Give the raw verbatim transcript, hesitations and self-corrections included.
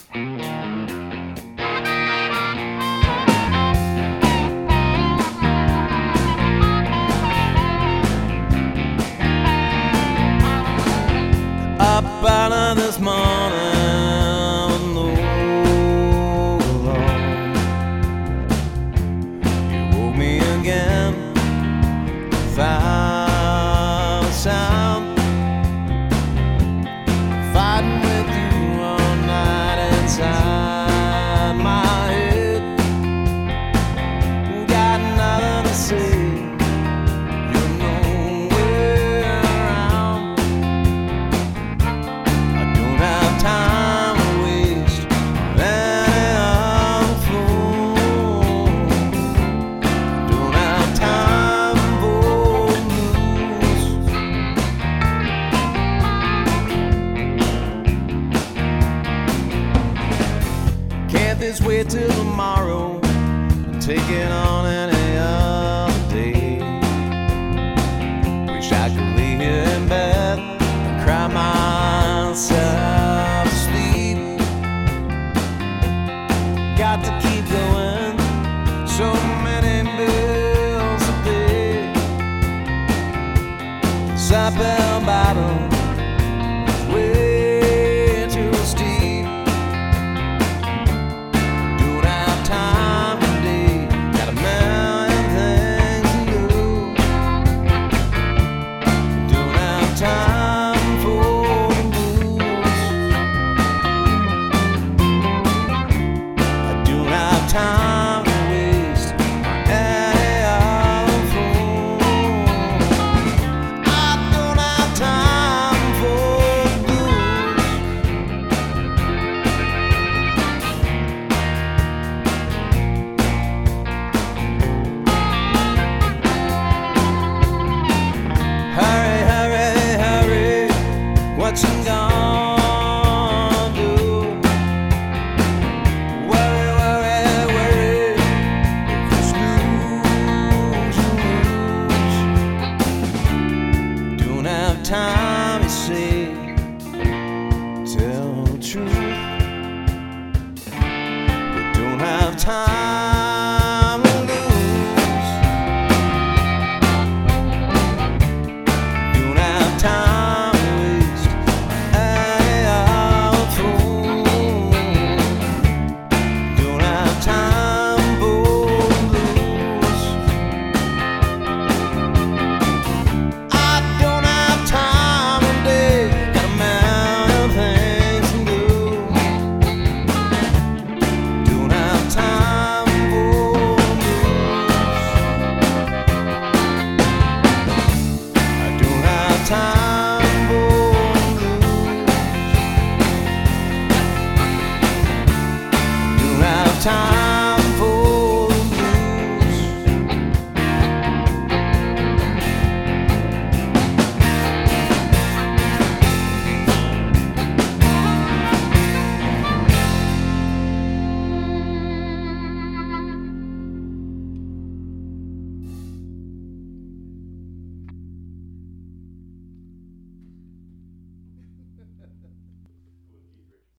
Up out of this morning with no alarm. You woke me again without a sound. Fighting with you all night inside my head. Got nothing to say. You're nowhere around. I don't have time to waste on any other fool. Don't have time for blues. Can't this wait till tomorrow? Take it on any other day. Wish I could lay here in bed and cry myself to sleep. Got to keep going, so many bills to pay. This uphill battle is way too steep. Don't have time today, got a million things to do. Don't have time for the blues. I don't have time to waste on any other fool. I don't have time for the blues. Hurry, hurry, hurry, what you gonna do? Worry, worry, worry, if you snooze, you lose. Don't have time, you see, tell the truth. We don't have time to lose. Don't have time to waste any other fool. Don't have time for blues. I don't have time today, got a million things to do. Don't have time for blues. I don't have time for blues. Don't have time.